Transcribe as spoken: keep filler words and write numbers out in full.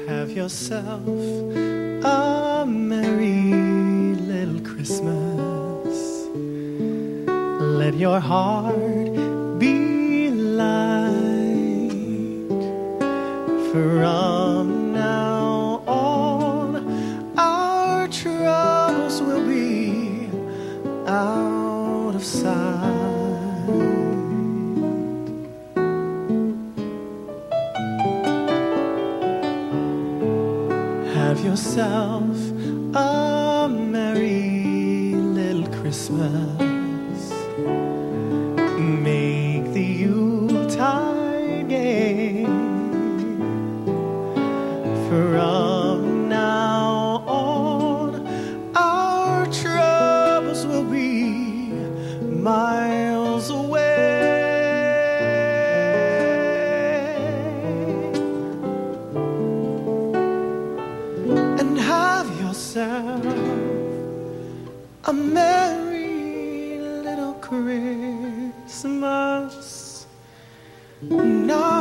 Have yourself a merry little Christmas. Let your heart be light. From now on, our troubles will be out of sight. Have yourself a merry little Christmas. Make the Yuletide gay. From now on, our troubles will be miles away. And have yourself a merry little Christmas. Now